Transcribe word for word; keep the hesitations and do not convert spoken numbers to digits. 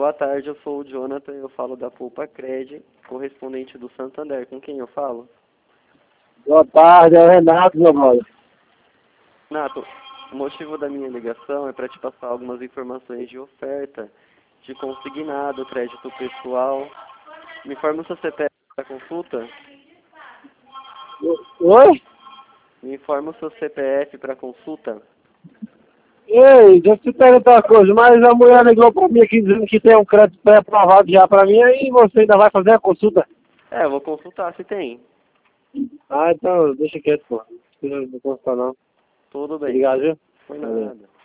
Boa tarde, eu sou o Jonathan, eu falo da Poupa Cred, correspondente do Santander. Com quem eu falo? Boa tarde, é o Renato, meu brother. Renato, o motivo da minha ligação é para te passar algumas informações de oferta, de consignado, crédito pessoal. Me informa o seu C P F para consulta? Oi? Me informa o seu C P F para consulta? Ei, deixa eu te perguntar uma coisa, mas a mulher ligou pra mim aqui dizendo que tem um crédito pré-aprovado já pra mim, aí você ainda vai fazer a consulta? É, eu vou consultar se tem. Ah, então deixa quieto, pô. Não precisa consultar não. Tudo bem. Obrigado, viu? Foi Valeu. nada.